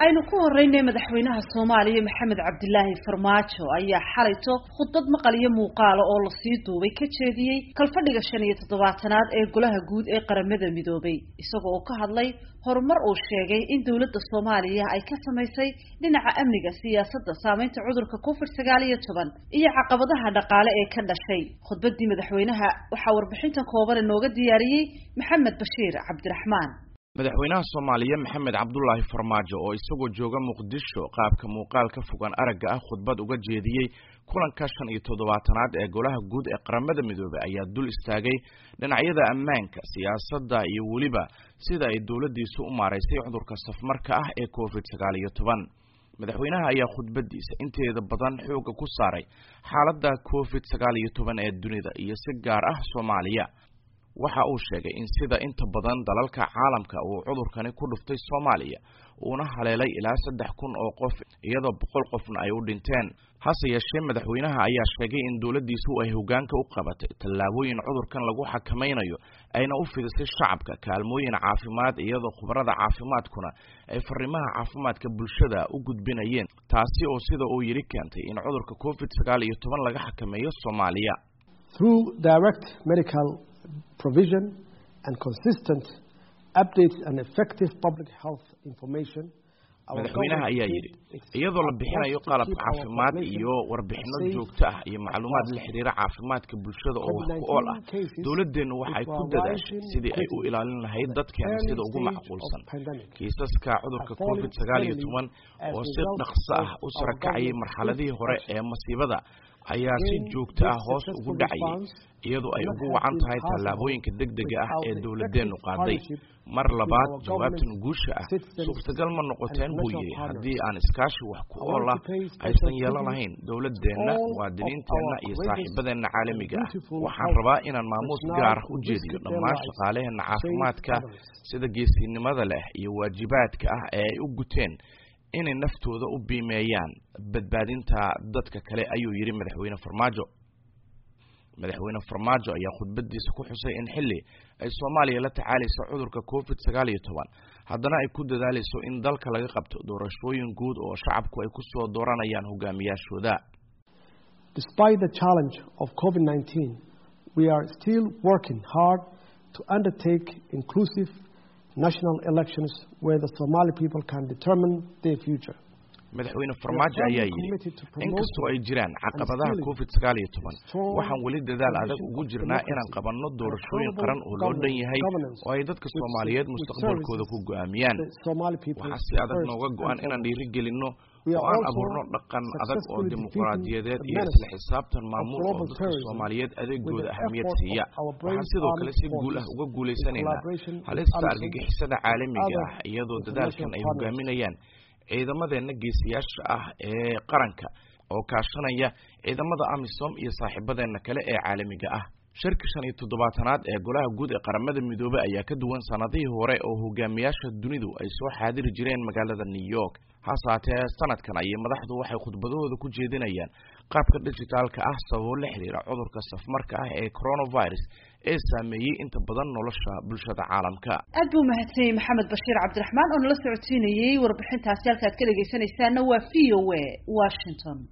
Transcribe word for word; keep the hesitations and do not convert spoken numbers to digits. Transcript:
aynu ku horeynay madaxweynaha Soomaaliya Maxamed Cabdilaahi Farmaajo ayaa xalayto khudbad maqal iyo muuqaal oo la sii duubay ka jeediyay kalfadhiga shan iyo toddobaatanaad ee golaha guud ee qaramada midoobay isagoo ka hadlay horumar uu sheegay in dawladda Soomaaliya ay ka sameysay dhinaca amniga siyaasadda saameynta cudurka covid sagaal iyo toban iyo caqabadaha dhaqaale ee ka dhashay khudbadii madaxweynaha waxa warbixinta kooban inooga diyaariyay Maxamed Bashiir Cabdiraxmaan madaxweynaha Soomaaliya Maxamed Cabdulaahi Farmaajo oo isagoo jooga Muqdisho qaabka muuqaal ka fogaan aragga ah khudbad uga jeediyay kulanka shan iyo toddobaatanaad ee golaha guud ee qaramada midoobay ayaa dul istaagay dhinacyada ammaanka siyaasadda iyo waliba sida ay dawladdiisu u maareysay cudurka safmarka ah ee covid sagaal iyo toban madaxweynaha ayaa khudbadiisa inteeda badan xooga ku saaray xaaladda covid sagaal iyo toban ee dunida iyo si gaar ah Soomaaliya waxa uu sheegay in sida inta badan dalalka caalamka uu cudurkani ku dhuftay Soomaaliya uuna haleelay ilaa saddex kun oo qof iyadoo boqol qofna ay u dhinteen hase yeeshee madaxweynaha ayaa sheegay in dawladdiisu ay hoggaanka u qabatay tallaabooyin cudurkan lagu xakameynayo ayna u fidisay shacabka kaalmooyin caafimaad iyadoo khubarada caafimaadkuna ay fariimaha caafimaadka bulshada u gudbinayeen taasi oo sida uu yiri keentay in cudurka covid sagaal iyo toban laga xakameeyo Soomaaliya through direct medical provision and consistent updates and effective public health information madaxweynaha ayaa yiri iyadoo la bixinayo qalab caafimaad iyo warbixino joogto ah iyo macluumaad la xiriira caafimaadka bulshada oo wax ku ool ah dawladdeenu waxay ku dadaashay sidii ay u ilaalin lahayd dadkeena sida ugu macquulsan kiisaska cudurka covid sagaal iyo toban oo si dhaqso ah u sarakacay marxaladii hore ee masiibada ayaa si joogto ah hoos ugu dhacay iyadoo ay ugu wacan tahay tallaabooyinka degdega ah ee dawladdeenu qaaday mar labaad jawaabtan guusha ah suurtagal ma noqoteen buu yiri haddii aan iskaashi wax ku ool ah aysan yeelan lahayn dawladdeena muwaadiniinteena iyo saaxiibadeena caalamiga ah waxaan rabaa inaan maamuus gaar ah u jeediyo dhammaan shaqaalaheena caafimaadka sida geesinimada leh iyo waajibaadka ah ee ay u guteen inay naftooda u biimeeyaan badbaadinta dadka kale ayuu yiri madaxweyne Farmaajo madaxweyne Farmaajo ayaa khudbadiisa ku xusay in xilli ay Soomaaliya la tacaalayso cudurka covid sagaal iyo toban haddana ay ku dadaalayso in dalka laga qabto doorashooyin guud oo shacabku ay ku soo dooranayaan hogaamiyaashooda Despite the challenge of covid nineteen we are still working hard to undertake inclusive national elections where the Somali people can determine their future madaxweyne Farmaajo ayaa yiri inkastoo ay jiraan caqabadaha covid sagaal iyo toban waxaan wali dadaal adag ugu jirnaa inaan qabanno doorashooyin qaran oo loo dhan yahay oo ay dadka Soomaaliyeed mustaqbalkooda ku go'aamiyaan waxa si adag nooga go'an inaan dhiirigelinno oo aan abuurno dhaqan adag oo dimuqraadiyadeed iyo isla xisaabtan maamul oo dadka Soomaaliyeed adeegooda ahmiyad siiya waxaan sidoo kale si guul ah uga guuleysanaynaa halista argagixisada caalamiga ah iyadoo dadaalkan ay hogaaminayaan ciidamadeena geesiyaasha ah ee qaranka oo kaashanaya ciidamada AMISOM iyo saaxiibadeena kale ee caalamiga ah shirka shan iyo toddobaatanaad ee golaha guud ee qaramada midoobay ayaa ka duwan sanadihii hore oo hogaamiyaasha dunidu ay soo xaadiri jireen magaalada New York hasaatee sanadkan ay madaxdu waxay khudbadahooda ku jeedinayaan qaabka digitalka ah sababo la xiriira cudurka safmarka ah ee coronavirus ee saameeyay inta badan nolosha bulshada caalamka aad buu mahadsan Maxamed Bashiir Cabdiraxmaan oo la socodsiinayay warbixintaasi halka aad ka dhageysanaysaana waa V O A Washington